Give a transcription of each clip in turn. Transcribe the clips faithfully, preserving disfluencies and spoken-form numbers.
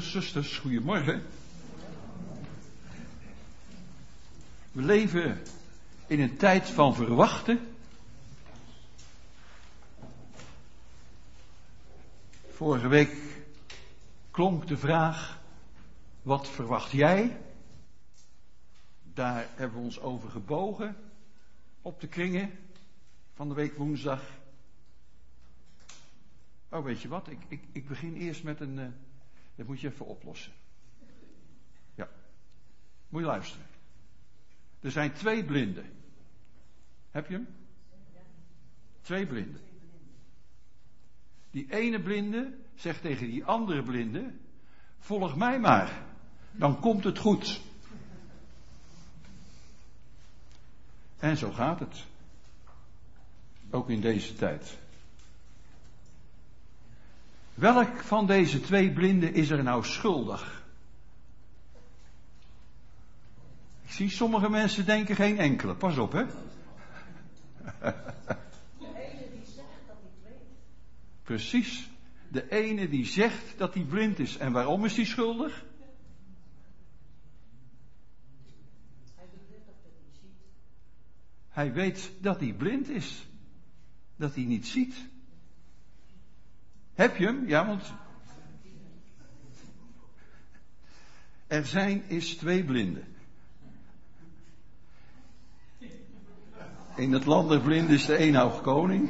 Broeders, zusters, goedemorgen. We leven in een tijd van verwachten. Vorige week klonk de vraag, wat verwacht jij? Daar hebben we ons over gebogen op de kringen van de week woensdag. Oh, weet je wat? Ik, ik, ik begin eerst met een... Uh, dat moet je even oplossen. Ja. Moet je luisteren. Er zijn twee blinden. Heb je hem? Twee blinden. Die ene blinde zegt tegen die andere blinde, volg mij maar, dan komt het goed. En zo gaat het. Ook in deze tijd. Welk van deze twee blinden is er nou schuldig? Ik zie sommige mensen denken geen enkele. Pas op, hè? De ene die zegt dat hij blind is. Precies. De ene die zegt dat hij blind is. En waarom is hij schuldig? Hij weet dat hij niet ziet. Hij weet dat hij blind is. Dat hij niet ziet. Heb je hem? Ja, want er zijn is twee blinden. In het land der blinden is de eenhoud koning.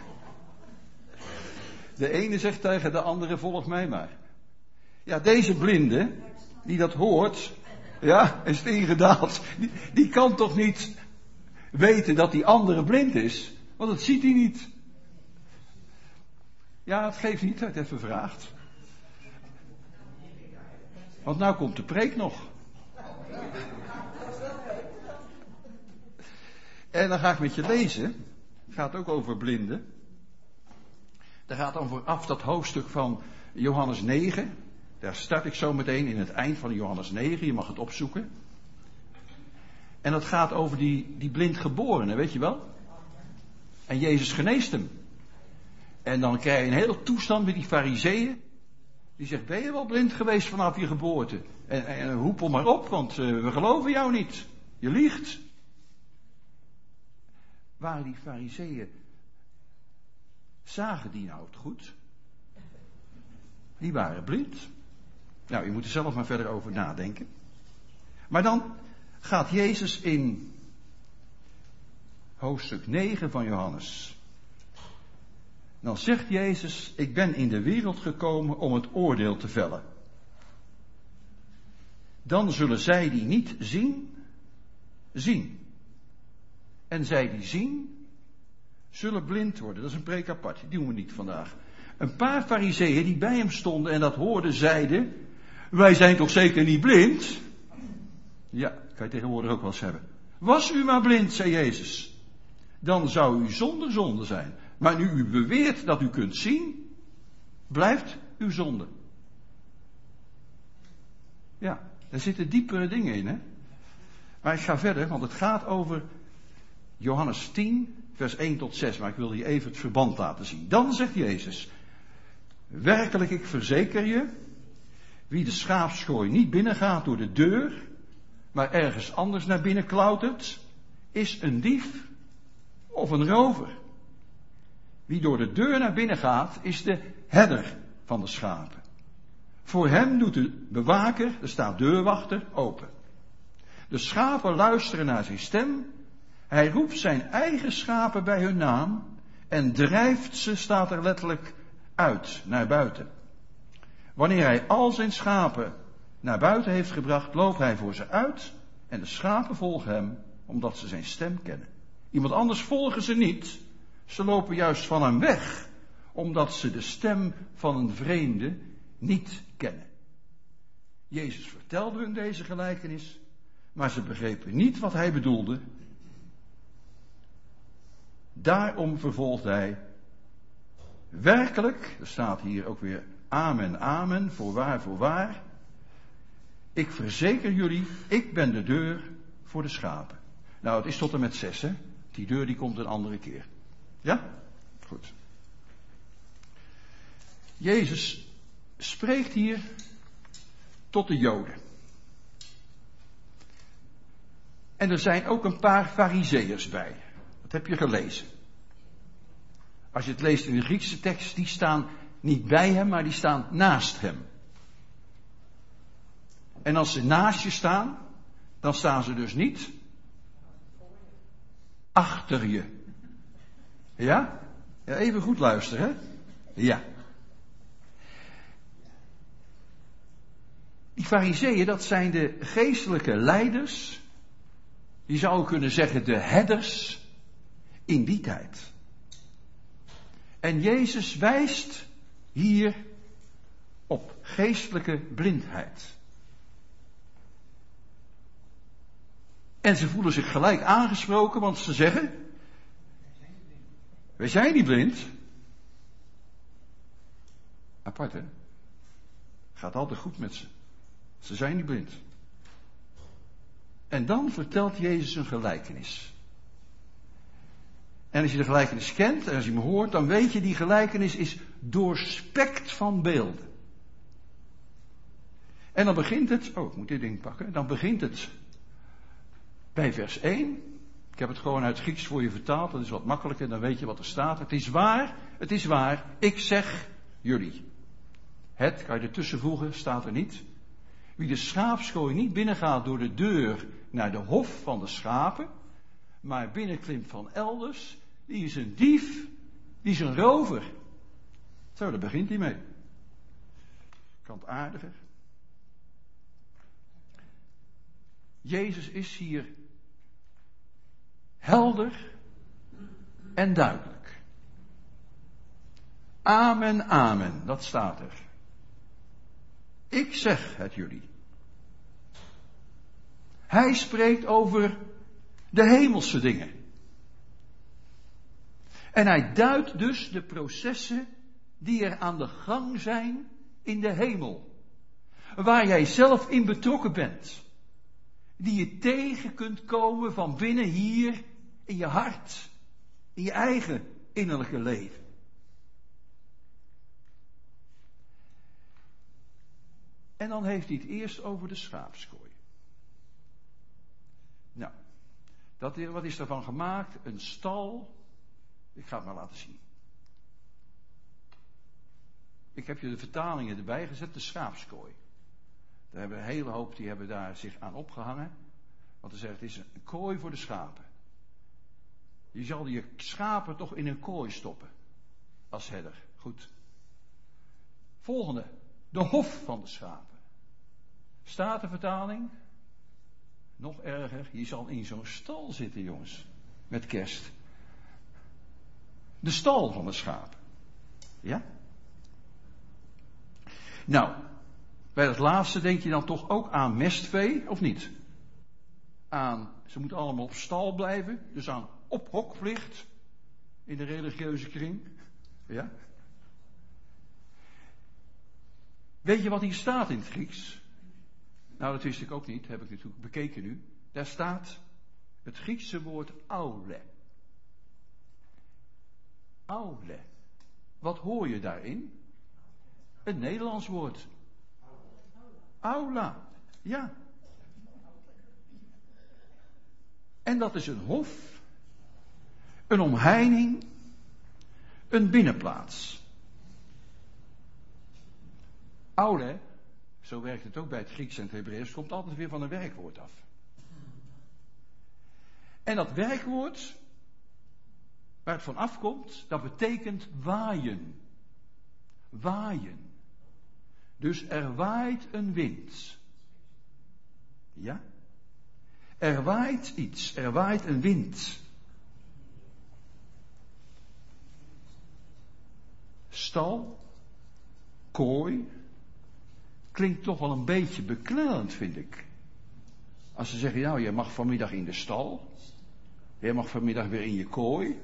De ene zegt tegen de andere, volg mij maar. Ja, deze blinde, die dat hoort, ja, is het ingedaald. Die, die kan toch niet weten dat die andere blind is? Want dat ziet hij niet. Ja, het geeft niet, hij het even vraagt. Want nou komt de preek nog. En dan ga ik met je lezen. Het gaat ook over blinden. Daar gaat dan vooraf dat hoofdstuk van Johannes negen. Daar start ik zo meteen in het eind van Johannes negen. Je mag het opzoeken. En dat gaat over die, die blindgeborene, weet je wel? En Jezus geneest hem. En dan krijg je een hele toestand met die fariseeën. Die zegt, ben je wel blind geweest vanaf je geboorte? En, en hoepel maar op, want uh, we geloven jou niet. Je liegt. Waren die fariseeën, zagen die nou het goed? Die waren blind. Nou, je moet er zelf maar verder over nadenken. Maar dan gaat Jezus in hoofdstuk negen van Johannes. Dan zegt Jezus, ik ben in de wereld gekomen om het oordeel te vellen. Dan zullen zij die niet zien, zien. En zij die zien, zullen blind worden. Dat is een preek apart, die doen we niet vandaag. Een paar fariseeën die bij hem stonden en dat hoorden, zeiden, wij zijn toch zeker niet blind? Ja, kan je tegenwoordig ook wel eens hebben. Was u maar blind, zei Jezus. Dan zou u zonder zonde zijn. Maar nu u beweert dat u kunt zien, blijft uw zonde. Ja, er zitten diepere dingen in, hè. Maar ik ga verder, want het gaat over Johannes tien, vers één tot zes. Maar ik wil hier even het verband laten zien. Dan zegt Jezus, werkelijk ik verzeker je, wie de schaapskooi niet binnengaat door de deur, maar ergens anders naar binnen klautert, is een dief of een rover. Wie door de deur naar binnen gaat, is de herder van de schapen. Voor hem doet de bewaker, er staat deurwachter, open. De schapen luisteren naar zijn stem. Hij roept zijn eigen schapen bij hun naam en drijft ze, staat er letterlijk, uit, naar buiten. Wanneer hij al zijn schapen naar buiten heeft gebracht, loopt hij voor ze uit en de schapen volgen hem, omdat ze zijn stem kennen. Iemand anders volgen ze niet. Ze lopen juist van hem weg, omdat ze de stem van een vreemde niet kennen. Jezus vertelde hun deze gelijkenis, maar ze begrepen niet wat hij bedoelde. Daarom vervolgt hij, werkelijk, er staat hier ook weer amen, amen, voorwaar, voorwaar. Ik verzeker jullie, ik ben de deur voor de schapen. Nou, het is tot en met zes, hè. Die deur die komt een andere keer. Ja? Goed. Jezus spreekt hier tot de Joden. En er zijn ook een paar farizeeërs bij. Dat heb je gelezen. Als je het leest in de Griekse tekst, die staan niet bij hem, maar die staan naast hem. En als ze naast je staan, dan staan ze dus niet achter je. Ja? Ja, even goed luisteren, hè? Ja. Die farizeeën, dat zijn de geestelijke leiders. Je zou kunnen zeggen de herders in die tijd. En Jezus wijst hier op geestelijke blindheid. En ze voelen zich gelijk aangesproken, want ze zeggen: wij zijn niet blind. Apart, hè? Gaat altijd goed met ze. Ze zijn niet blind. En dan vertelt Jezus een gelijkenis. En als je de gelijkenis kent en als je hem hoort, dan weet je, die gelijkenis is doorspekt van beelden. En dan begint het, oh, ik moet dit ding pakken, dan begint het bij vers één. Ik heb het gewoon uit Grieks voor je vertaald, dat is wat makkelijker, dan weet je wat er staat. Het is waar, het is waar, ik zeg jullie. Het, kan je ertussen voegen, staat er niet. Wie de schaapskooi niet binnengaat door de deur naar de hof van de schapen, maar binnenklimt van elders, die is een dief, die is een rover. Zo, daar begint hij mee. Kant aardiger. Jezus is hier helder en duidelijk. Amen, amen, dat staat er. Ik zeg het jullie. Hij spreekt over de hemelse dingen. En hij duidt dus de processen die er aan de gang zijn in de hemel. Waar jij zelf in betrokken bent. Die je tegen kunt komen van binnen hier in je hart. In je eigen innerlijke leven. En dan heeft hij het eerst over de schaapskooi. Nou, dat, wat is daarvan gemaakt? Een stal. Ik ga het maar laten zien. Ik heb je de vertalingen erbij gezet, de schaapskooi. Daar hebben een hele hoop, die hebben daar zich aan opgehangen. Want ze zeggen, het is een kooi voor de schapen. Je zal je schapen toch in een kooi stoppen. Als herder. Goed. Volgende. De hof van de schapen. Statenvertaling. Nog erger. Je zal in zo'n stal zitten, jongens. Met kerst. De stal van de schapen. Ja? Nou. Bij dat laatste denk je dan toch ook aan mestvee, of niet? Aan, ze moeten allemaal op stal blijven. Dus aan ophokplicht. In de religieuze kring. Ja? Weet je wat hier staat in het Grieks? Nou, dat wist ik ook niet, heb ik natuurlijk bekeken nu. Daar staat het Griekse woord aule. Aule. Wat hoor je daarin? Een Nederlands woord. Aula. Ja. En dat is een hof, een omheining, een binnenplaats. Aule, zo werkt het ook bij het Grieks en het Hebreeuws, komt altijd weer van een werkwoord af. En dat werkwoord, waar het van afkomt, dat betekent waaien. Waaien. Dus er waait een wind. Ja? Er waait iets, er waait een wind. Stal, kooi, klinkt toch wel een beetje beknellend, vind ik. Als ze zeggen, nou, jij mag vanmiddag in de stal. Jij mag vanmiddag weer in je kooi.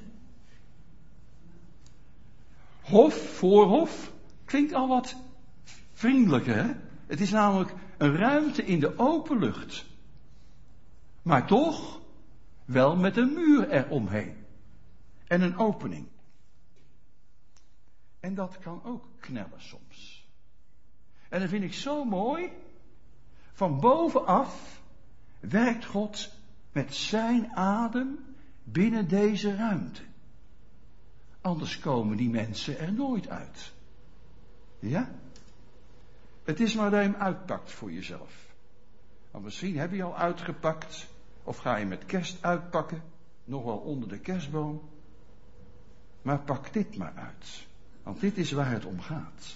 Hof, voorhof, klinkt al wat vriendelijker, hè? Het is namelijk een ruimte in de open lucht. Maar toch wel met een muur eromheen. En een opening. En dat kan ook knellen soms. En dat vind ik zo mooi. Van bovenaf werkt God met zijn adem binnen deze ruimte. Anders komen die mensen er nooit uit. Ja? Het is maar dat je hem uitpakt voor jezelf. Want misschien heb je al uitgepakt. Of ga je met kerst uitpakken. Nog wel onder de kerstboom. Maar pak dit maar uit. Want dit is waar het om gaat.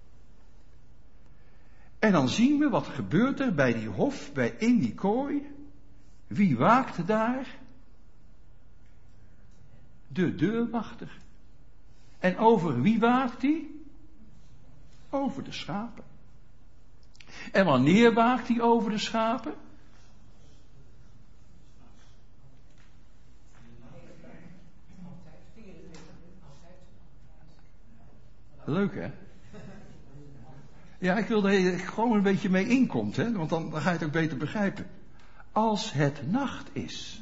En dan zien we wat gebeurt er bij die hof, bij in die kooi. Wie waakt daar? De deurwachter. En over wie waakt hij? Over de schapen. En wanneer waakt hij over de schapen? Leuk, hè? Ja, ik wil dat je er gewoon een beetje mee inkomt, hè? Want dan, dan ga je het ook beter begrijpen. Als het nacht is.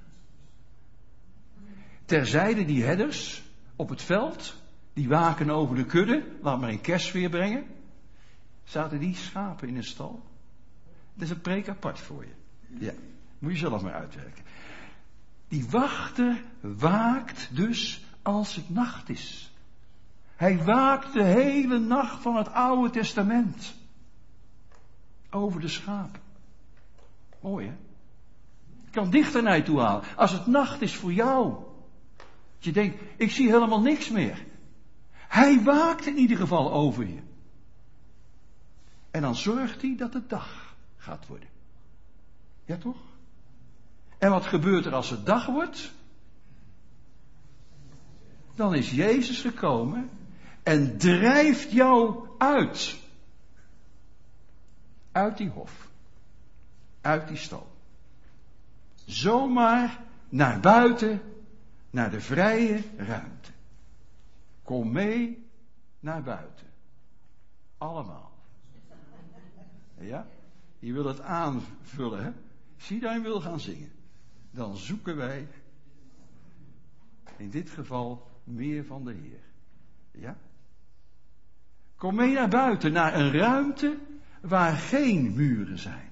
Terzijde die herders op het veld, die waken over de kudde, laat maar in kerstsfeer brengen. Zaten die schapen in een stal? Dat is een preek apart voor je. Ja, moet je zelf maar uitwerken. Die wachter waakt dus als het nacht is. Hij waakt de hele nacht van het Oude Testament. Over de schapen. Mooi, hè? Je kan dichter naar je toe halen. Als het nacht is voor jou. Dat je denkt, ik zie helemaal niks meer. Hij waakt in ieder geval over je. En dan zorgt hij dat het dag gaat worden. Ja, toch? En wat gebeurt er als het dag wordt? Dan is Jezus gekomen en drijft jou uit. Uit die hof. Uit die stal. Zomaar naar buiten, naar de vrije ruimte. Kom mee naar buiten. Allemaal. Ja? Je wil het aanvullen, hè? Zie dat je wil gaan zingen. Dan zoeken wij, in dit geval, meer van de Heer. Ja? Kom mee naar buiten, naar een ruimte waar geen muren zijn.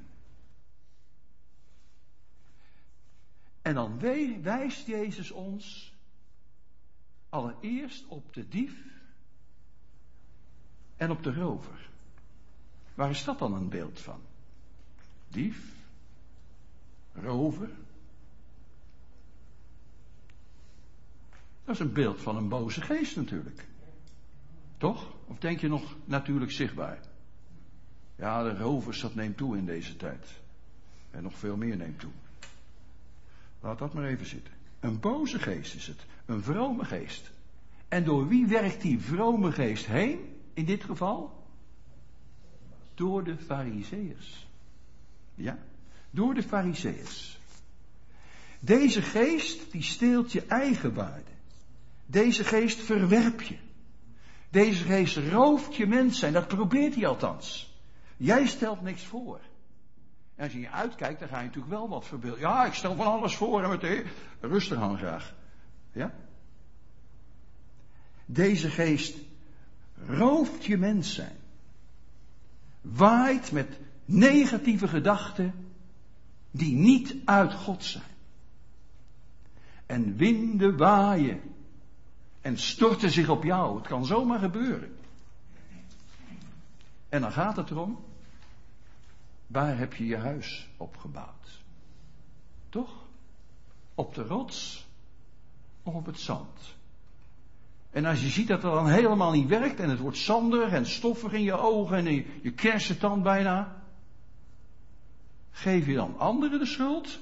En dan wijst Jezus ons allereerst op de dief en op de rover. Waar is dat dan een beeld van? Dief, rover. Dat is een beeld van een boze geest natuurlijk. Toch? Of denk je nog natuurlijk zichtbaar? Ja, de rovers, dat neemt toe in deze tijd. En nog veel meer neemt toe. Laat dat maar even zitten. Een boze geest is het. Een vrome geest. En door wie werkt die vrome geest heen? In dit geval? Door de Farizeeërs. Ja? Door de Farizeeërs. Deze geest, die steelt je eigen waarde. Deze geest verwerp je. Deze geest rooft je mens zijn. Dat probeert hij althans. Jij stelt niks voor. En als je je uitkijkt, dan ga je natuurlijk wel wat verbeelden. Ja, ik stel van alles voor en meteen. Rustig aan graag. Ja? Deze geest rooft je mens zijn. Waait met negatieve gedachten die niet uit God zijn. En winden waaien en storten zich op jou. Het kan zomaar gebeuren. En dan gaat het erom, waar heb je je huis opgebouwd? Toch? Op de rots of op het zand? En als je ziet dat het dan helemaal niet werkt en het wordt zanderig en stoffig in je ogen en je, je kersentand bijna, geef je dan anderen de schuld?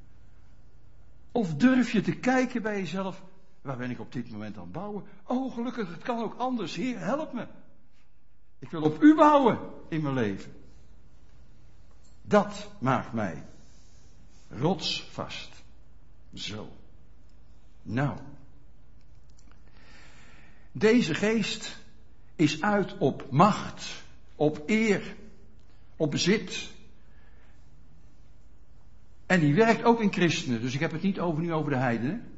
Of durf je te kijken bij jezelf, waar ben ik op dit moment aan het bouwen? Oh, gelukkig, het kan ook anders. Heer, help me. Ik wil op u bouwen in mijn leven. Dat maakt mij rotsvast. Zo. Nou. Deze geest is uit op macht, op eer, op bezit. En die werkt ook in christenen. Dus ik heb het niet over nu over de heidenen.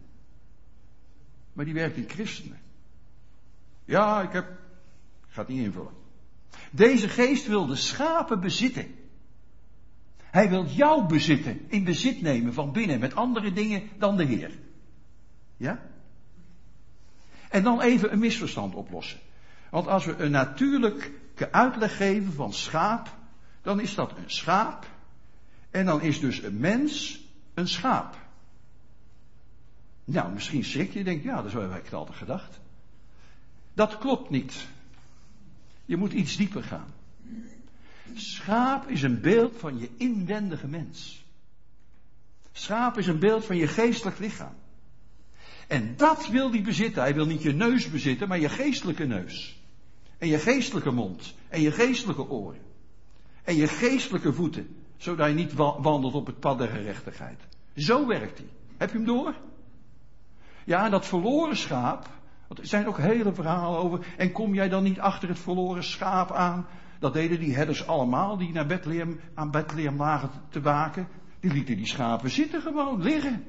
Maar die werkt in christenen. Ja, ik heb... Ik ga het niet invullen. Deze geest wil de schapen bezitten. Hij wil jou bezitten, in bezit nemen van binnen, met andere dingen dan de Heer. Ja? En dan even een misverstand oplossen. Want als we een natuurlijke uitleg geven van schaap, dan is dat een schaap. En dan is dus een mens een schaap. Nou, misschien schrik je, denk ja, dat heb ik altijd gedacht. Dat klopt niet. Je moet iets dieper gaan. Schaap is een beeld van je inwendige mens. Schaap is een beeld van je geestelijk lichaam. En dat wil hij bezitten. Hij wil niet je neus bezitten, maar je geestelijke neus. En je geestelijke mond. En je geestelijke oren. En je geestelijke voeten. Zodat je niet wandelt op het pad der gerechtigheid. Zo werkt hij. Heb je hem door? Ja, en dat verloren schaap. Want er zijn ook hele verhalen over. En kom jij dan niet achter het verloren schaap aan? Dat deden die herders allemaal, die naar Bethlehem, aan Bethlehem lagen te waken. Die lieten die schapen zitten gewoon, liggen.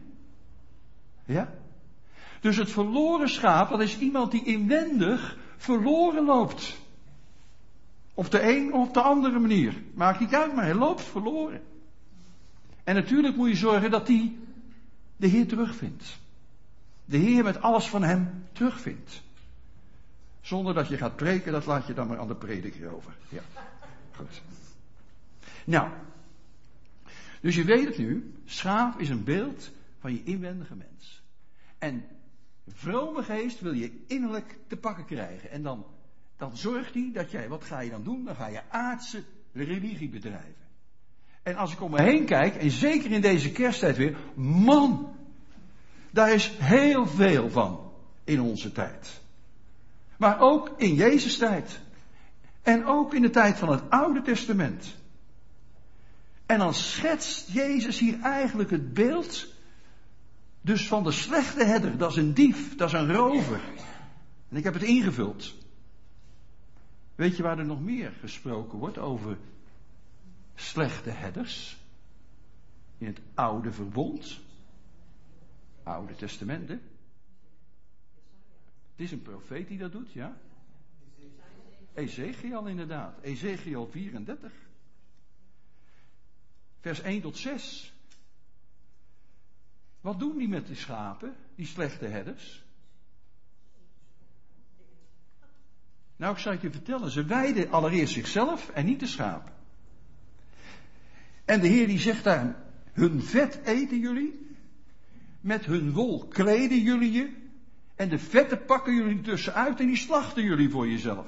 Ja? Dus het verloren schaap, dat is iemand die inwendig verloren loopt. Op de een of op de andere manier. Maakt niet uit, maar hij loopt verloren. En natuurlijk moet je zorgen dat hij de Heer terugvindt. De Heer met alles van hem terugvindt. Zonder dat je gaat preken, dat laat je dan maar aan de prediker over. Ja, goed. Nou, dus je weet het nu. Schaap is een beeld van je inwendige mens. En vrome geest wil je innerlijk te pakken krijgen. En dan, dan zorgt hij dat jij, wat ga je dan doen? Dan ga je aardse religie bedrijven. En als ik om me heen kijk, en zeker in deze kersttijd weer, man, daar is heel veel van in onze tijd. Maar ook in Jezus' tijd. En ook in de tijd van het Oude Testament. En dan schetst Jezus hier eigenlijk het beeld. Dus van de slechte herder. Dat is een dief. Dat is een rover. En ik heb het ingevuld. Weet je waar er nog meer gesproken wordt over slechte herders? In het Oude Verbond. Oude Testament, hè? Het is een profeet die dat doet, ja? Ezechiel inderdaad. Ezechiel vierendertig. Vers één tot zes. Wat doen die met die schapen, die slechte herders? Nou, ik zal het je vertellen. Ze weiden allereerst zichzelf en niet de schapen. En de Heer die zegt daar, hun vet eten jullie. Met hun wol kleden jullie je. En de vetten pakken jullie tussenuit en die slachten jullie voor jezelf.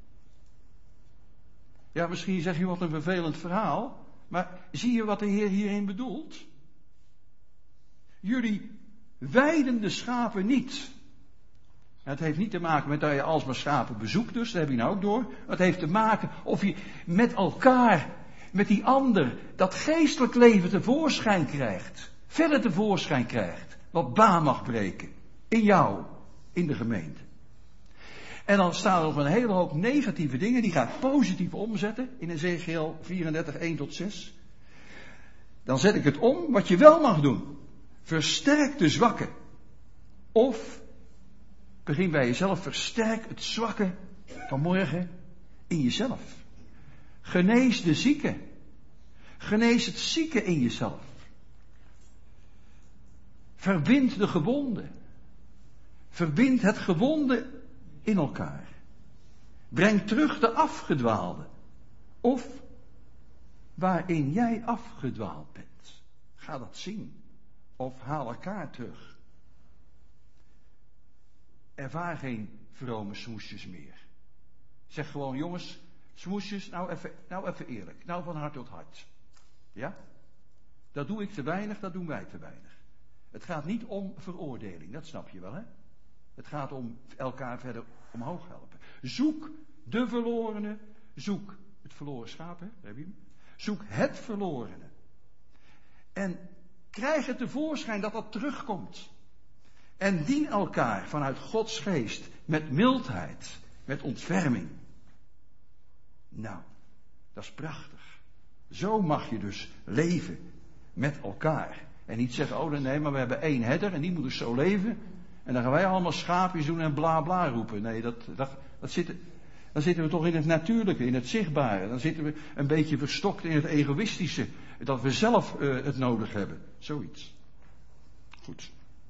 Ja, misschien zeg je wat een vervelend verhaal. Maar zie je wat de Heer hierin bedoelt? Jullie weiden de schapen niet. Het heeft niet te maken met dat je alsmaar schapen bezoekt, dus dat heb je nou ook door. Het heeft te maken of je met elkaar, met die ander, dat geestelijk leven tevoorschijn krijgt. Verder tevoorschijn krijgt. Wat baan mag breken. In jou. In de gemeente. En dan staan er nog een hele hoop negatieve dingen. Die ga ik positief omzetten. In Ezechiel vierendertig, één tot zes. Dan zet ik het om wat je wel mag doen. Versterk de zwakken. Of, begin bij jezelf. Versterk het zwakke van morgen in jezelf. Genees de zieke. Genees het zieke in jezelf. Verbind de gewonden. Verbind het gewonde in elkaar. Breng terug de afgedwaalde. Of waarin jij afgedwaald bent. Ga dat zien. Of haal elkaar terug. Ervaar geen vrome smoesjes meer. Zeg gewoon, jongens, smoesjes, nou even, nou even eerlijk. Nou van hart tot hart. Ja? Dat doe ik te weinig, dat doen wij te weinig. Het gaat niet om veroordeling, dat snap je wel, hè? Het gaat om elkaar verder omhoog helpen. Zoek de verlorene. Zoek het verloren schaap, hè? Heb je hem? Zoek het verlorene. En krijg het tevoorschijn dat dat terugkomt. En dien elkaar vanuit Gods geest met mildheid, met ontferming. Nou, dat is prachtig. Zo mag je dus leven met elkaar. En niet zeggen, oh nee, maar we hebben één herder en die moet dus zo leven. En dan gaan wij allemaal schaapjes doen en bla bla roepen. Nee, dat, dat, dat zit... Dan zitten we toch in het natuurlijke, in het zichtbare. Dan zitten we een beetje verstokt in het egoïstische. Dat we zelf uh, het nodig hebben. Zoiets. Goed.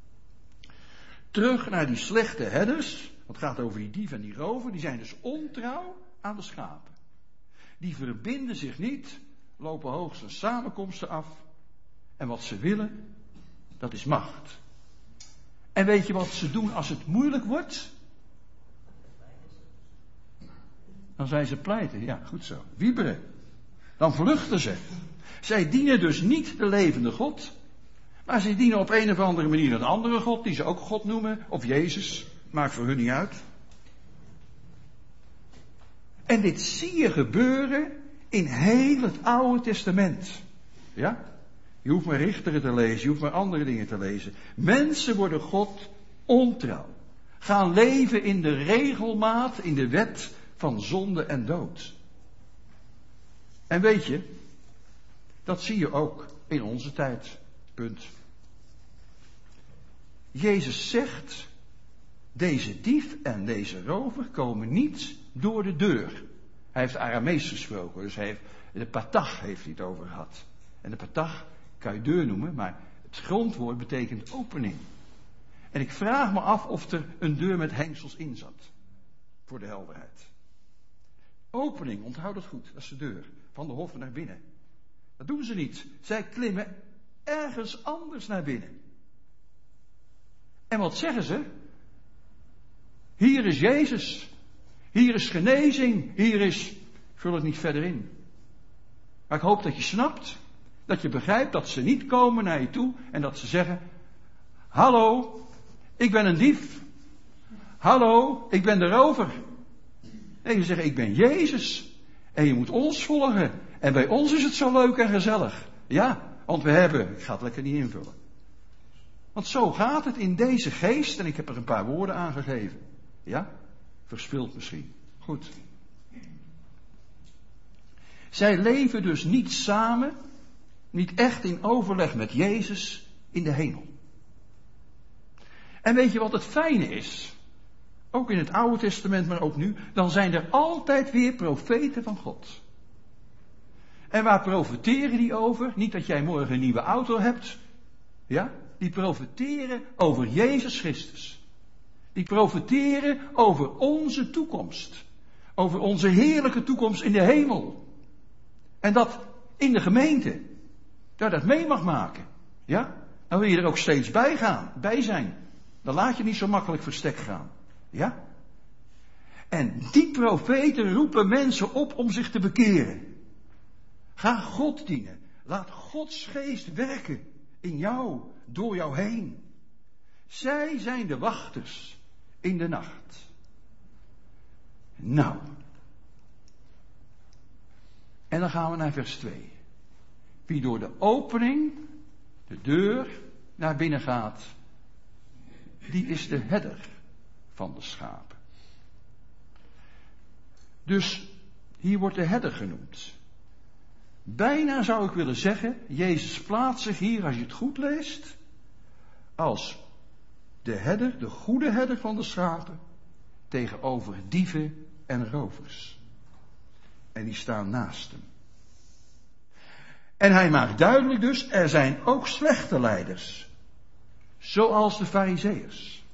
Terug naar die slechte herders. Het gaat over die dief en die rover. Die zijn dus ontrouw aan de schapen. Die verbinden zich niet. Lopen hoogstens samenkomsten af. En wat ze willen, dat is macht. En weet je wat ze doen als het moeilijk wordt? Dan zijn ze pleiten. Ja, goed zo. Wieberen. Dan vluchten ze. Zij dienen dus niet de levende God. Maar ze dienen op een of andere manier een andere God. Die ze ook God noemen. Of Jezus. Maakt voor hun niet uit. En dit zie je gebeuren in heel het Oude Testament. Ja? Je hoeft maar Richteren te lezen. Je hoeft maar andere dingen te lezen. Mensen worden God ontrouw. Gaan leven in de regelmaat, in de wet van zonde en dood. En weet je, dat zie je ook in onze tijd. Punt. Jezus zegt, deze dief en deze rover komen niet door de deur. Hij heeft Aramees gesproken, dus hij heeft, de patach heeft hij het over gehad. En de patach kan je deur noemen, maar het grondwoord betekent opening. En ik vraag me af of er een deur met hengsels in zat. Voor de helderheid. Opening, onthoud dat goed, dat is de deur. Van de hof naar binnen. Dat doen ze niet. Zij klimmen ergens anders naar binnen. En wat zeggen ze? Hier is Jezus. Hier is genezing. Hier is... Ik vul het niet verder in. Maar ik hoop dat je snapt. Dat je begrijpt dat ze niet komen naar je toe. En dat ze zeggen... Hallo, ik ben een dief. Hallo, ik ben de rover. En je zegt, ik ben Jezus. En je moet ons volgen. En bij ons is het zo leuk en gezellig. Ja, want we hebben... Ik ga het lekker niet invullen. Want zo gaat het in deze geest. En ik heb er een paar woorden aan gegeven. Ja? Verspild misschien. Goed. Zij leven dus niet samen. Niet echt in overleg met Jezus in de hemel. En weet je wat het fijne is? Ook in het Oude Testament, maar ook nu. Dan zijn er altijd weer profeten van God. En waar profeteren die over? Niet dat jij morgen een nieuwe auto hebt. Ja? Die profeteren over Jezus Christus. Die profeteren over onze toekomst. Over onze heerlijke toekomst in de hemel. En dat in de gemeente. Dat je dat mee mag maken. Ja? Dan wil je er ook steeds bij gaan, bij zijn. Dan laat je niet zo makkelijk verstek gaan. Ja? En die profeten roepen mensen op om zich te bekeren. Ga God dienen. Laat Gods geest werken in jou, door jou heen. Zij zijn de wachters in de nacht. Nou. En dan gaan we naar vers twee. Wie door de opening, de deur, naar binnen gaat, die is de herder van de schapen. Dus hier wordt de herder genoemd. Bijna zou ik willen zeggen, Jezus plaatst zich hier, als je het goed leest, als de herder, de goede herder van de schapen, tegenover dieven en rovers. En die staan naast hem. En hij maakt duidelijk dus, er zijn ook slechte leiders. Zoals de Farizeeërs.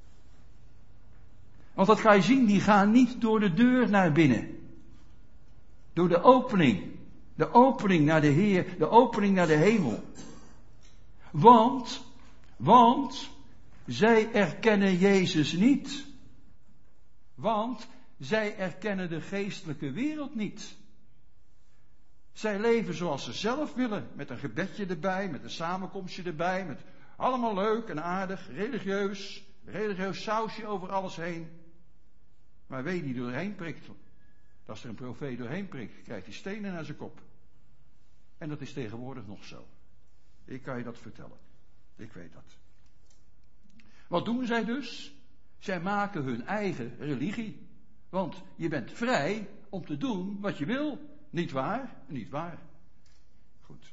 Want dat ga je zien, die gaan niet door de deur naar binnen. Door de opening. De opening naar de Heer, de opening naar de hemel. Want, want, zij erkennen Jezus niet. Want, zij erkennen de geestelijke wereld niet. Zij leven zoals ze zelf willen, met een gebedje erbij, met een samenkomstje erbij, met allemaal leuk en aardig, religieus, religieus sausje over alles heen. Maar weet die doorheen prikt, als er een profeet doorheen prikt, krijgt hij stenen naar zijn kop. En dat is tegenwoordig nog zo. Ik kan je dat vertellen. Ik weet dat. Wat doen zij dus? Zij maken hun eigen religie. Want je bent vrij om te doen wat je wil. Niet waar? Niet waar. Goed.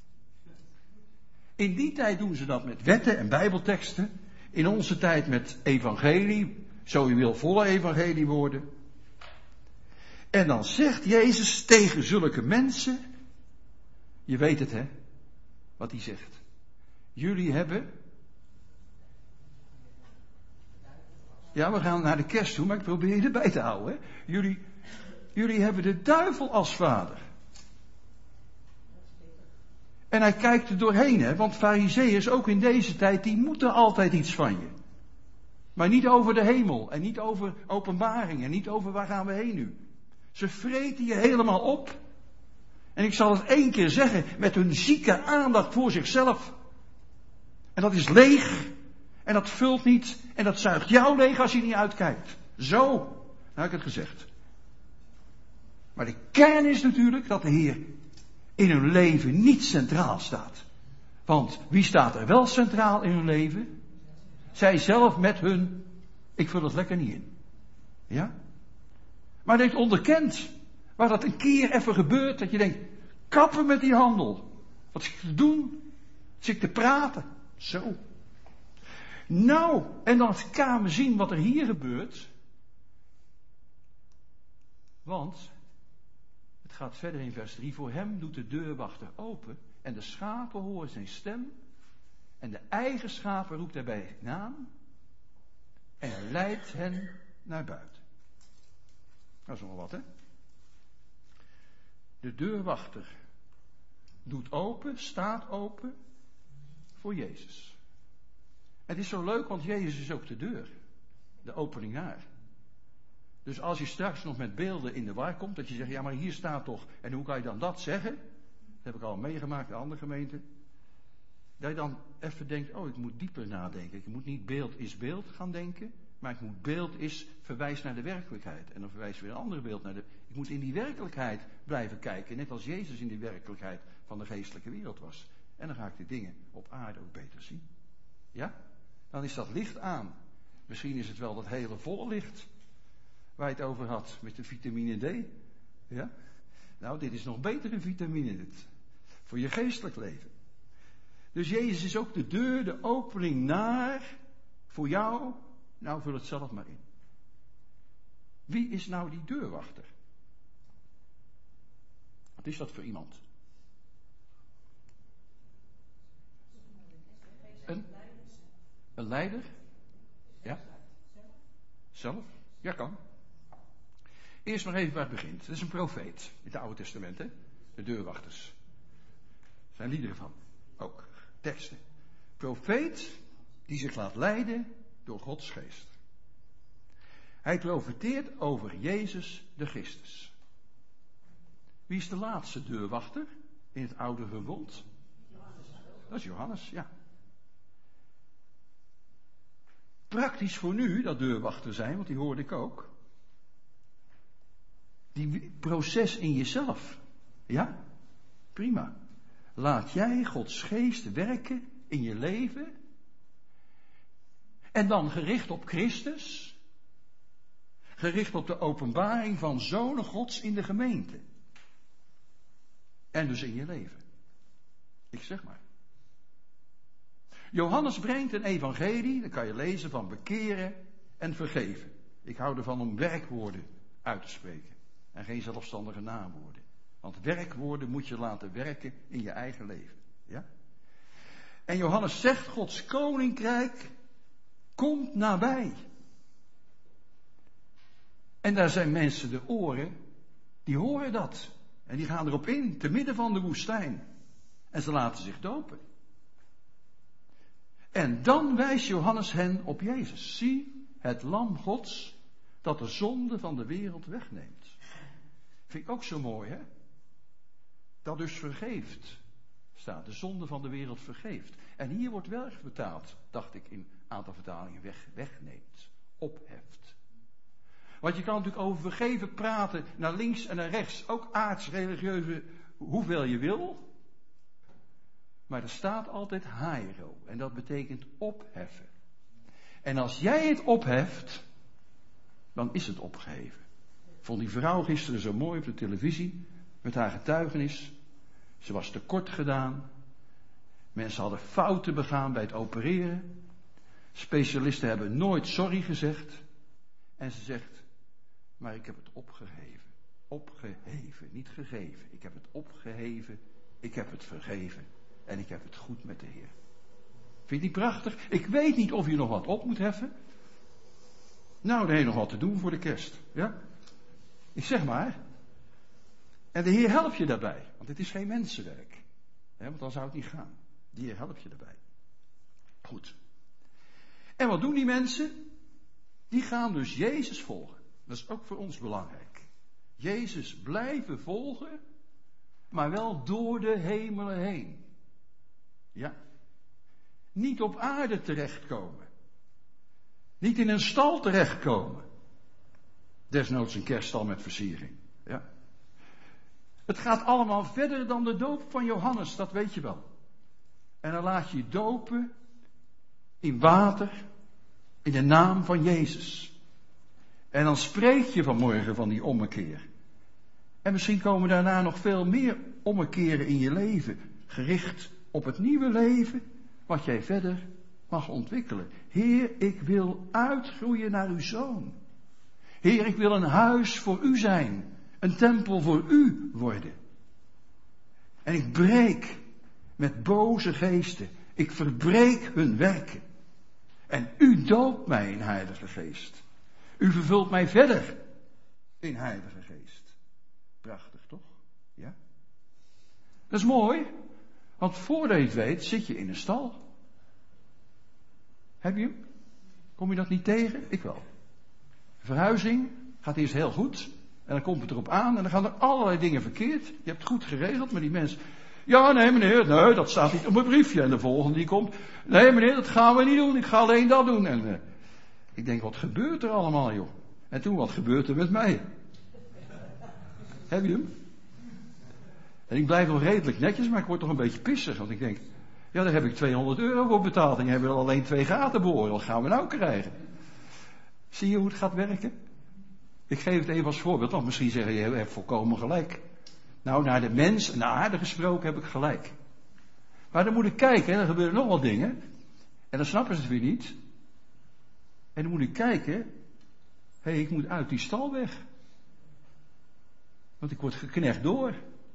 In die tijd doen ze dat met wetten en bijbelteksten. In onze tijd met evangelie. Zo je wil volle evangelie worden. En dan zegt Jezus tegen zulke mensen, je weet het hè, wat hij zegt. Jullie hebben, ja we gaan naar de kerst toe, maar ik probeer je erbij te houden. Hè? Jullie, jullie hebben de duivel als vader. En hij kijkt er doorheen, hè, want farizeeërs ook in deze tijd, die moeten altijd iets van je. Maar niet over de hemel en niet over openbaring en niet over waar gaan we heen nu. Ze vreten je helemaal op. En ik zal het één keer zeggen, met hun zieke aandacht voor zichzelf. En dat is leeg. En dat vult niet. En dat zuigt jou leeg als je niet uitkijkt. Zo, nou heb ik het gezegd. Maar de kern is natuurlijk dat de Heer in hun leven niet centraal staat. Want wie staat er wel centraal in hun leven? Zij zelf met hun, ik vul het lekker niet in. Ja? Maar dit onderkent, waar dat een keer even gebeurt, dat je denkt, kappen met die handel. Wat zit ik te doen? Zit ik te praten? Zo. Nou, en dan gaan we zien wat er hier gebeurt. Want, het gaat verder in vers drie, voor hem doet de deurwachter open en de schapen horen zijn stem. En de eigen schapen roept hij bij naam en hij leidt hen naar buiten. Dat is nog wat, hè? De deurwachter doet open, staat open voor Jezus. Het is zo leuk, want Jezus is ook de deur. De opening naar. Dus als je straks nog met beelden in de war komt, dat je zegt, ja maar hier staat toch, en hoe kan je dan dat zeggen? Dat heb ik al meegemaakt in andere gemeenten. Dat je dan even denkt, oh ik moet dieper nadenken. Ik moet niet beeld is beeld gaan denken, maar ik moet beeld is verwijs naar de werkelijkheid. En dan verwijst weer een ander beeld naar de... Ik moet in die werkelijkheid blijven kijken, net als Jezus in die werkelijkheid van de geestelijke wereld was. En dan ga ik de dingen op aarde ook beter zien. Ja? Dan is dat licht aan. Misschien is het wel dat hele volle licht waar je het over had met de vitamine D. Ja? Nou, dit is nog betere vitamine dit. Voor je geestelijk leven. Dus Jezus is ook de deur, de opening naar, voor jou. Nou, vul het zelf maar in. Wie is nou die deurwachter? Wat is dat voor iemand? Een, een leider? Ja? Zelf? Ja, kan. Eerst maar even waar het begint. Het is een profeet in het Oude Testament, hè? De deurwachters. Er zijn liederen van. Ook teksten. Profeet die zich laat leiden door Gods geest. Hij profeteert over Jezus de Christus. Wie is de laatste deurwachter in het oude verbond? Dat is Johannes, ja. Praktisch voor nu dat deurwachter zijn, want die hoorde ik ook. Die proces in jezelf. Ja, prima. Laat jij Gods geest werken in je leven. En dan gericht op Christus. Gericht op de openbaring van zonen Gods in de gemeente. En dus in je leven. Ik zeg maar. Johannes brengt een evangelie, dat kan je lezen, van bekeren en vergeven. Ik hou ervan om werkwoorden uit te spreken. En geen zelfstandige naamwoorden. Want werkwoorden moet je laten werken in je eigen leven. Ja? En Johannes zegt, Gods koninkrijk komt nabij. En daar zijn mensen de oren, die horen dat. En die gaan erop in, te midden van de woestijn. En ze laten zich dopen. En dan wijst Johannes hen op Jezus. Zie, het lam Gods, dat de zonde van de wereld wegneemt. Vind ik ook zo mooi, hè? Dat dus vergeeft. Staat, de zonde van de wereld vergeeft. En hier wordt wel vertaald, dacht ik in een aantal vertalingen, weg, wegneemt. Opheft. Want je kan natuurlijk over vergeven praten naar links en naar rechts. Ook aards-religieuze, hoeveel je wil. Maar er staat altijd hairo. En dat betekent opheffen. En als jij het opheft, dan is het opgeheven. Ik vond die vrouw gisteren zo mooi op de televisie. Met haar getuigenis. Ze was tekort gedaan. Mensen hadden fouten begaan bij het opereren. Specialisten hebben nooit sorry gezegd. En ze zegt, maar ik heb het opgeheven. opgeheven, niet gegeven. Ik heb het opgeheven, ik heb het vergeven en ik heb het goed met de Heer. Vind je die prachtig? Ik weet niet of je nog wat op moet heffen. Nou, er is nog wat te doen voor de kerst. Ja? Ik zeg maar. En de Heer helpt je daarbij. Want het is geen mensenwerk. Hè, want dan zou het niet gaan. De Heer helpt je daarbij. Goed. En wat doen die mensen? Die gaan dus Jezus volgen. Dat is ook voor ons belangrijk. Jezus blijven volgen, maar wel door de hemelen heen. Ja. Niet op aarde terechtkomen. Niet in een stal terechtkomen. Desnoods een kerststal met versiering. Ja. Het gaat allemaal verder dan de doop van Johannes, dat weet je wel. En dan laat je je dopen in water, in de naam van Jezus. En dan spreek je vanmorgen van die ommekeer. En misschien komen daarna nog veel meer ommekeren in je leven, gericht op het nieuwe leven, wat jij verder mag ontwikkelen. Heer, ik wil uitgroeien naar uw Zoon. Heer, ik wil een huis voor u zijn, een tempel voor u worden. En ik breek met boze geesten, ik verbreek hun werken. En u doopt mij in Heilige Geest. U vervult mij verder in Heilige Geest. Prachtig, toch? Ja? Dat is mooi, want voordat je het weet zit je in een stal. Heb je hem? Kom je dat niet tegen? Ik wel. Verhuizing gaat eerst heel goed. En dan komt het erop aan en dan gaan er allerlei dingen verkeerd. Je hebt het goed geregeld, maar die mensen... Ja, nee meneer, nee, dat staat niet op mijn briefje. En de volgende die komt... Nee meneer, dat gaan we niet doen. Ik ga alleen dat doen. En uh, ik denk, wat gebeurt er allemaal, joh? En toen, wat gebeurt er met mij? Heb je hem? En ik blijf nog redelijk netjes, maar ik word toch een beetje pissig. Want ik denk, ja, daar heb ik tweehonderd euro voor betaald. En je hebt er alleen twee gaten boren. Wat gaan we nou krijgen? Zie je hoe het gaat werken? Ik geef het even als voorbeeld, want misschien zeggen je, je hebt volkomen gelijk. Nou, naar de mens en de aarde gesproken heb ik gelijk. Maar dan moet ik kijken, er gebeuren nog wel dingen. En dan snappen ze het weer niet. En dan moet ik kijken, hé, hey, ik moet uit die stal weg. Want ik word geknecht door.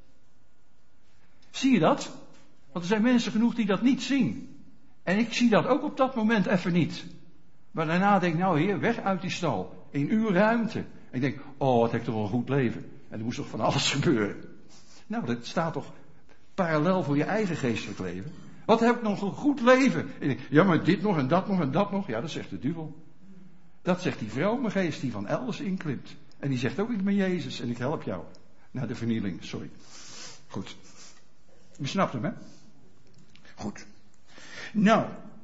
Zie je dat? Want er zijn mensen genoeg die dat niet zien. En ik zie dat ook op dat moment even niet. Maar daarna denk ik, nou heer, weg uit die stal. In uw ruimte. En ik denk, oh, wat heb ik toch wel een goed leven. En er moest toch van alles gebeuren. Nou, dat staat toch parallel voor je eigen geestelijk leven. Wat heb ik nog een goed leven? En ik denk, ja, maar dit nog en dat nog en dat nog. Ja, dat zegt de duivel. Dat zegt die vrome geest die van elders inklimt. En die zegt ook, ik ben Jezus en ik help jou. Naar de vernieling, sorry. Goed. Je snapt hem, hè? Goed. Nou,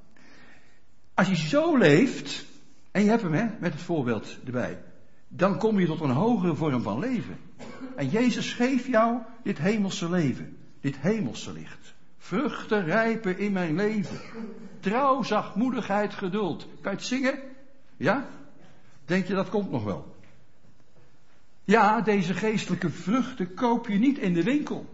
als je zo leeft, en je hebt hem, hè, met het voorbeeld erbij, dan kom je tot een hogere vorm van leven. En Jezus geeft jou dit hemelse leven, dit hemelse licht. Vruchten rijpen in mijn leven. Trouw, zachtmoedigheid, geduld. Kan je het zingen? Ja? Denk je dat komt nog wel? Ja, deze geestelijke vruchten koop je niet in de winkel.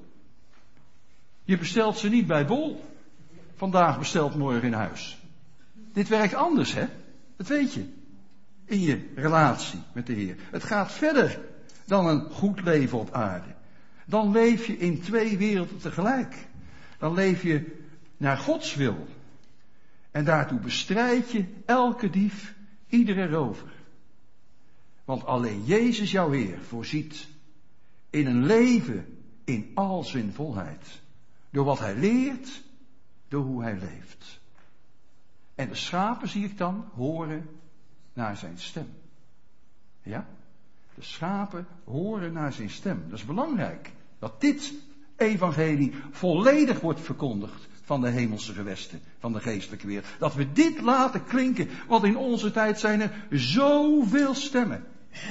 Je bestelt ze niet bij Bol. Vandaag besteld, morgen in huis. Dit werkt anders, hè? Dat weet je. In je relatie met de Heer. Het gaat verder dan een goed leven op aarde. Dan leef je in twee werelden tegelijk. Dan leef je naar Gods wil. En daartoe bestrijd je elke dief, iedere rover. Want alleen Jezus, jouw Heer, voorziet in een leven in al zijn volheid. Door wat hij leert, door hoe hij leeft. En de schapen, zie ik dan, horen naar zijn stem. Ja? De schapen horen naar zijn stem. Dat is belangrijk. Dat dit evangelie volledig wordt verkondigd van de hemelse gewesten, van de geestelijke wereld. Dat we dit laten klinken, want in onze tijd zijn er zoveel stemmen.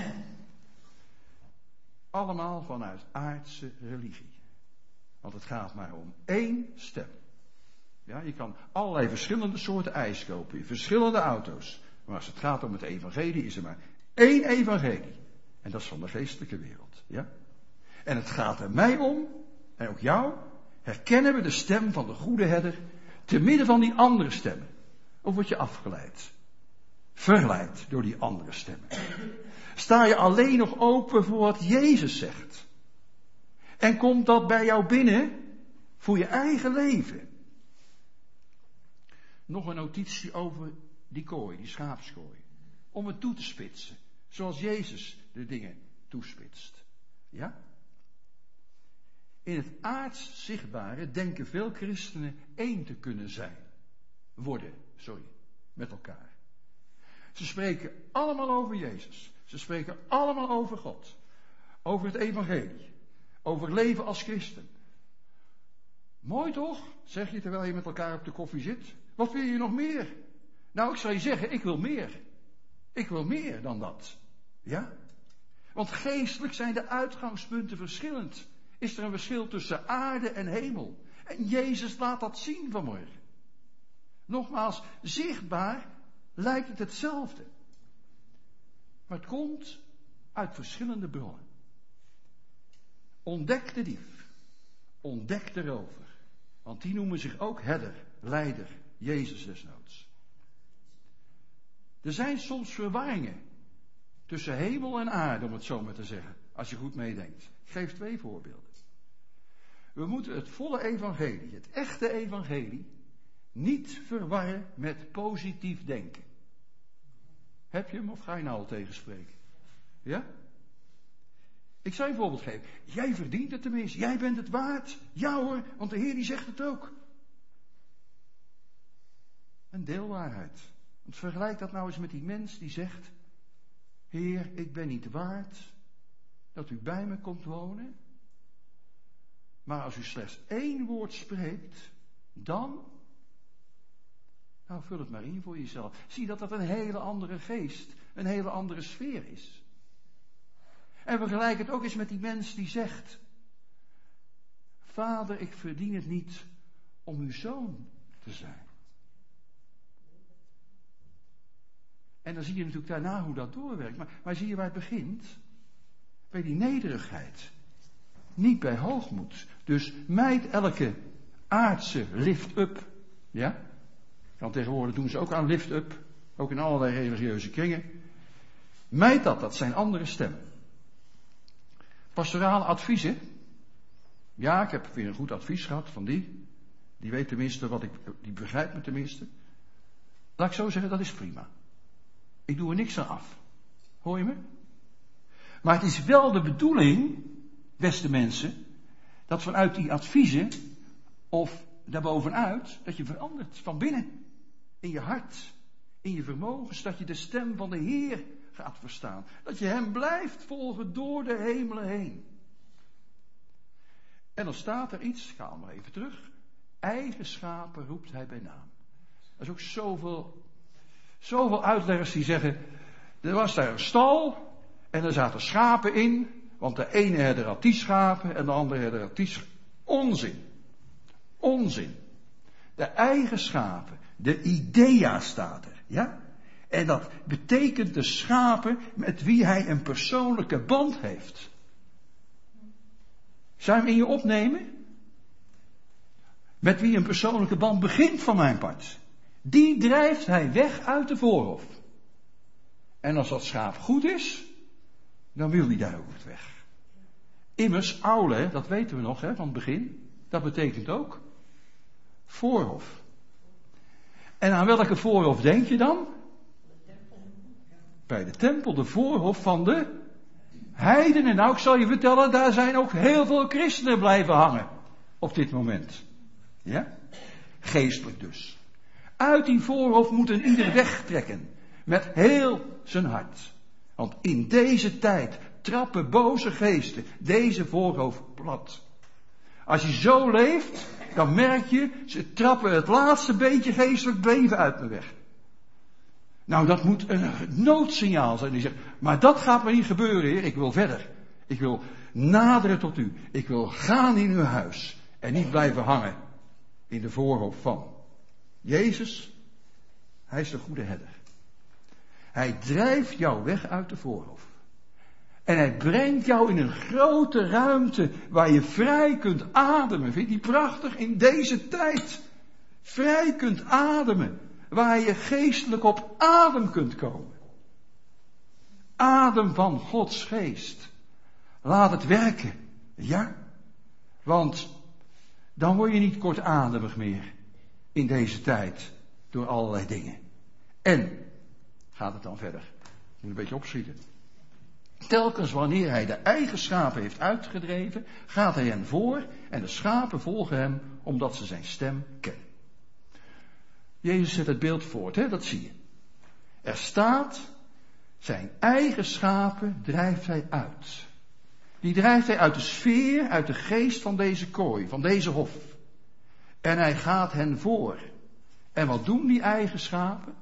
Allemaal vanuit aardse religie. Want het gaat maar om één stem. Ja, je kan allerlei verschillende soorten ijs kopen, verschillende auto's. Maar als het gaat om het evangelie, is er maar één evangelie. En dat is van de geestelijke wereld. Ja? En het gaat er mij om, en ook jou, herkennen we de stem van de goede herder te midden van die andere stemmen. Of word je afgeleid, verleid door die andere stemmen. Sta je alleen nog open voor wat Jezus zegt? En komt dat bij jou binnen voor je eigen leven? Nog een notitie over die kooi, die schaapskooi. Om het toe te spitsen. Zoals Jezus de dingen toespitst. Ja? In het aards zichtbare denken veel christenen één te kunnen zijn. Worden, sorry, met elkaar. Ze spreken allemaal over Jezus. Ze spreken allemaal over God. Over het evangelie. Over leven als christen. Mooi toch, zeg je terwijl je met elkaar op de koffie zit. Wat wil je nog meer? Nou, ik zou je zeggen, ik wil meer. Ik wil meer dan dat. Ja? Want geestelijk zijn de uitgangspunten verschillend. Is er een verschil tussen aarde en hemel. En Jezus laat dat zien vanmorgen. Nogmaals, zichtbaar lijkt het hetzelfde. Maar het komt uit verschillende bronnen. Ontdek de dief. Ontdek de rover. Want die noemen zich ook herder, leider, Jezus desnoods. Er zijn soms verwarringen tussen hemel en aarde, om het zo maar te zeggen. Als je goed meedenkt. Ik geef twee voorbeelden. We moeten het volle evangelie, het echte evangelie, niet verwarren met positief denken. Heb je hem of ga je nou al tegenspreken? Ja? Ik zal je een voorbeeld geven. Jij verdient het tenminste. Jij bent het waard. Ja hoor, want de Heer die zegt het ook. Een deelwaarheid. Want vergelijk dat nou eens met die mens die zegt: Heer, ik ben niet waard dat u bij me komt wonen. Maar als u slechts één woord spreekt, dan... Nou, vul het maar in voor jezelf. Zie dat dat een hele andere geest, een hele andere sfeer is. En vergelijk het ook eens met die mens die zegt: Vader, ik verdien het niet om uw zoon te zijn. En dan zie je natuurlijk daarna hoe dat doorwerkt. Maar, maar zie je waar het begint? Bij die nederigheid. Niet bij hoogmoed. Dus mijd elke aardse lift-up. Ja? Want tegenwoordig doen ze ook aan lift-up. Ook in allerlei religieuze kringen. Mijd dat, dat zijn andere stemmen. Pastorale adviezen. Ja, ik heb weer een goed advies gehad van die. Die weet tenminste wat ik, die begrijpt me tenminste. Laat ik zo zeggen, dat is prima. Ik doe er niks aan af. Hoor je me? Maar het is wel de bedoeling, beste mensen, dat vanuit die adviezen, of daarbovenuit, dat je verandert van binnen. In je hart, in je vermogens, dat je de stem van de Heer gaat verstaan. Dat je hem blijft volgen door de hemelen heen. En dan staat er iets, ga maar even terug. Eigen schapen roept hij bij naam. Er is ook zoveel, zoveel uitleggers die zeggen, er was daar een stal en er zaten schapen in, want de ene herder had die schapen en de andere herder had die schapen. Onzin. Onzin. De eigen schapen, de idea staat er, ja? En dat betekent de schapen met wie hij een persoonlijke band heeft. Zou je hem in je opnemen? Met wie een persoonlijke band begint van mijn part. Die drijft hij weg uit de voorhof. En als dat schaap goed is, dan wil hij daar ook weg. Immers, aule, dat weten we nog hè, van het begin. Dat betekent ook voorhof. En aan welke voorhof denk je dan? Bij de tempel, de voorhof van de heidenen. Nou, ik zal je vertellen, daar zijn ook heel veel christenen blijven hangen. Op dit moment. Ja? Geestelijk dus. Uit die voorhof moet een ieder wegtrekken. Met heel zijn hart. Want in deze tijd trappen boze geesten deze voorhof plat. Als je zo leeft, dan merk je, ze trappen het laatste beetje geestelijk leven uit me weg. Nou, dat moet een noodsignaal zijn. Die zegt, maar dat gaat me niet gebeuren, Heer. Ik wil verder. Ik wil naderen tot u. Ik wil gaan in uw huis. En niet blijven hangen in de voorhof van Jezus. Hij is de goede herder. Hij drijft jou weg uit de voorhof. En hij brengt jou in een grote ruimte waar je vrij kunt ademen. Vind je die prachtig? In deze tijd. Vrij kunt ademen. Waar je geestelijk op adem kunt komen. Adem van Gods geest. Laat het werken. Ja? Want dan word je niet kortademig meer in deze tijd door allerlei dingen. En gaat het dan verder. Moet een beetje opschieten. Telkens wanneer hij de eigen schapen heeft uitgedreven, gaat hij hen voor en de schapen volgen hem omdat ze zijn stem kennen. Jezus zet het beeld voort, hè? Dat zie je. Er staat, zijn eigen schapen drijft hij uit. Die drijft hij uit de sfeer, uit de geest van deze kooi, van deze hof. En hij gaat hen voor. En wat doen die eigen schapen?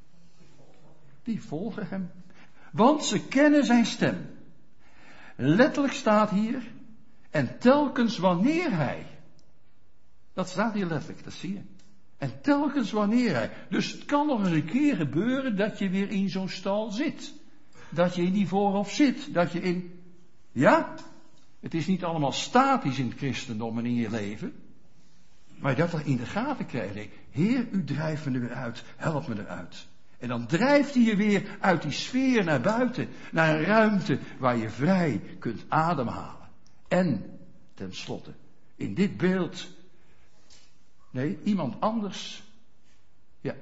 Die volgen hem. Want ze kennen zijn stem. Letterlijk staat hier, en telkens wanneer hij. Dat staat hier letterlijk, dat zie je. En telkens wanneer hij. Dus het kan nog eens een keer gebeuren dat je weer in zo'n stal zit. Dat je in die voorhof zit. Dat je in. Ja? Het is niet allemaal statisch in het christendom en in je leven. Maar dat er in de gaten krijgt. Heer, u drijft me er weer uit. Help me eruit. En dan drijft hij je weer uit die sfeer naar buiten. Naar een ruimte waar je vrij kunt ademhalen. En, tenslotte, in dit beeld. Nee, iemand anders. Ja.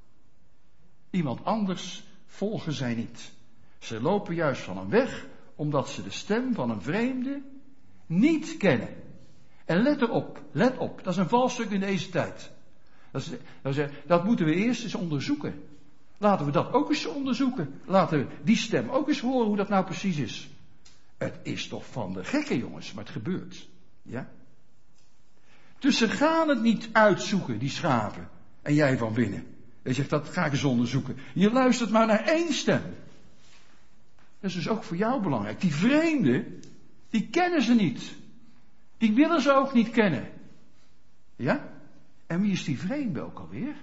Iemand anders volgen zij niet. Ze lopen juist van hem weg, omdat ze de stem van een vreemde niet kennen. En let erop, let op, dat is een valstuk in deze tijd. Dat, is, dat, is, dat moeten we eerst eens onderzoeken. Laten we dat ook eens onderzoeken. Laten we die stem ook eens horen hoe dat nou precies is. Het is toch van de gekke jongens, maar het gebeurt. Ja? Dus ze gaan het niet uitzoeken, die schapen. En jij van binnen. Je zegt, dat ga ik eens onderzoeken. Je luistert maar naar één stem. Dat is dus ook voor jou belangrijk. Die vreemden, die kennen ze niet. Die willen ze ook niet kennen. Ja? En wie is die vreemde ook alweer?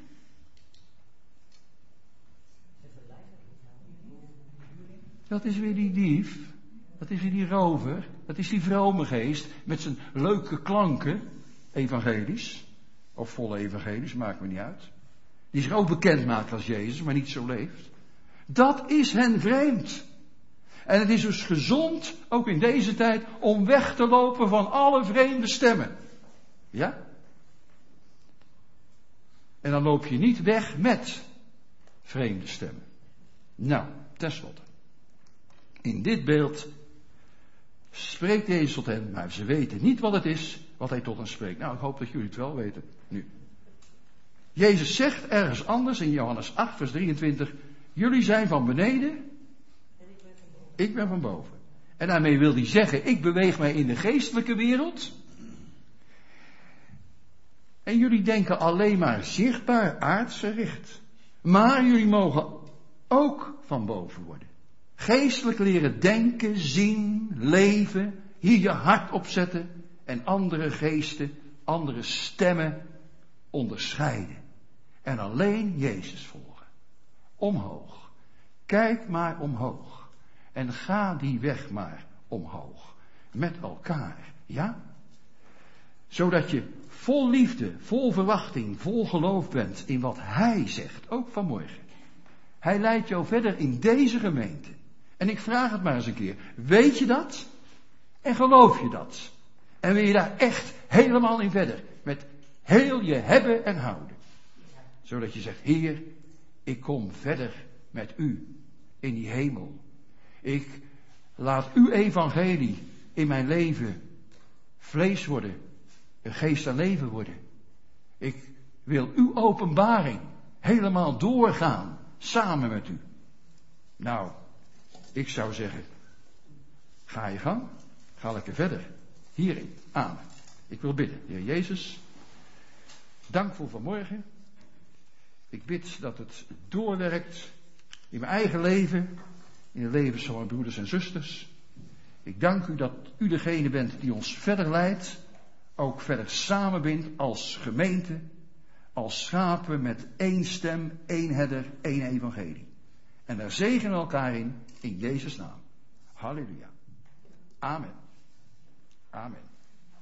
Dat is weer die dief. Dat is weer die rover. Dat is die vrome geest. Met zijn leuke klanken. Evangelisch. Of volle evangelisch, maakt me niet uit. Die zich ook bekend maakt als Jezus, maar niet zo leeft. Dat is hen vreemd. En het is dus gezond, ook in deze tijd, om weg te lopen van alle vreemde stemmen. Ja? En dan loop je niet weg met vreemde stemmen. Nou, tenslotte. In dit beeld spreekt Jezus tot hen, maar ze weten niet wat het is, wat hij tot hen spreekt. Nou, ik hoop dat jullie het wel weten, nu. Jezus zegt ergens anders in Johannes acht, vers drieëntwintig, jullie zijn van beneden, ik ben van boven. En daarmee wil hij zeggen, ik beweeg mij in de geestelijke wereld. En jullie denken alleen maar zichtbaar aardsgericht. Maar jullie mogen ook van boven worden. Geestelijk leren denken, zien, leven, hier je hart op zetten en andere geesten, andere stemmen onderscheiden. En alleen Jezus volgen. Omhoog. Kijk maar omhoog. En ga die weg maar omhoog. Met elkaar. Ja? Zodat je vol liefde, vol verwachting, vol geloof bent in wat Hij zegt. Ook vanmorgen. Hij leidt jou verder in deze gemeente. En ik vraag het maar eens een keer. Weet je dat? En geloof je dat? En wil je daar echt helemaal in verder? Met heel je hebben en houden. Zodat je zegt, Heer, ik kom verder met u in die hemel. Ik laat uw evangelie in mijn leven vlees worden. Een geest aan leven worden. Ik wil uw openbaring helemaal doorgaan. Samen met u. Nou, ik zou zeggen, ga je gang. Ga lekker verder. Hierin. Amen. Ik wil bidden. Heer Jezus, dank voor vanmorgen. Ik bid dat het doorwerkt in mijn eigen leven. In de levens van mijn broeders en zusters. Ik dank u dat u degene bent die ons verder leidt. Ook verder samenbindt als gemeente. Als schapen met één stem, één herder, één evangelie. En daar zegenen we elkaar in, in Jezus' naam. Halleluja. Amen. Amen.